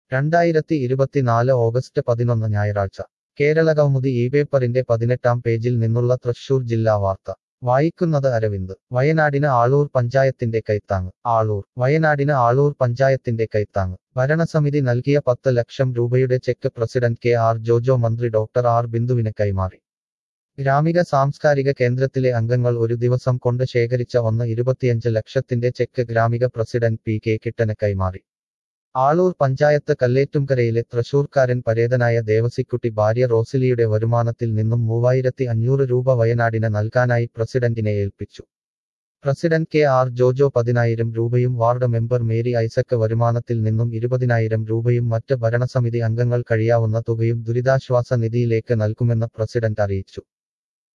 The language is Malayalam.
2024 ഓഗസ്റ്റ് 11 ഞായറാഴ്ച കേരളകൗമുദി ഈ പേപ്പറിന്റെ 18-ാം പേജിൽ നിന്നുള്ള തൃശൂർ ജില്ലാ വാർത്ത വായിക്കുന്നത് അരവിന്ദ് വയനാടിന് ആളൂർ പഞ്ചായത്തിന്റെ കൈത്താങ്ങ് ആളൂർ വയനാടിന് ആളൂർ പഞ്ചായത്തിന്റെ കൈത്താങ്ങ് ഭരണസമിതി നൽകിയ 10 ലക്ഷം രൂപയുടെ cheque president K R Jojo മന്ത്രി ഡോക്ടർ ആർ ബിന്ദുവിന് കൈമാറി ഗ്രാമിക സാംസ്കാരിക കേന്ദ്രത്തിലെ അംഗങ്ങൾ ഒരു ദിവസം കൊണ്ട് ശേഖരിച്ച 25 ലക്ഷത്തിന്റെ ചെക്ക് ഗ്രാമിക പ്രസിഡന്റ് പി കെ കിട്ടന് കൈമാറി ആളൂർ പഞ്ചായത്ത് കല്ലേറ്റുംകരയിലെ തൃശൂർക്കാരൻ പരേതനായ ദേവസിക്കുട്ടി ഭാര്യ റോസിലിയുടെ വരുമാനത്തിൽ നിന്നും 3500 രൂപ വയനാടിന് നൽകാനായി പ്രസിഡന്റിനെ ഏൽപ്പിച്ചു പ്രസിഡന്റ് കെ ആർ ജോജോ 10,000 രൂപയും വാർഡ് മെമ്പർ മേരി ഐസക് വരുമാനത്തിൽ നിന്നും 20,000 രൂപയും മറ്റ് ഭരണസമിതി അംഗങ്ങൾ കഴിയാവുന്ന തുകയും ദുരിതാശ്വാസ നിധിയിലേക്ക് നൽകുമെന്ന് പ്രസിഡന്റ് അറിയിച്ചു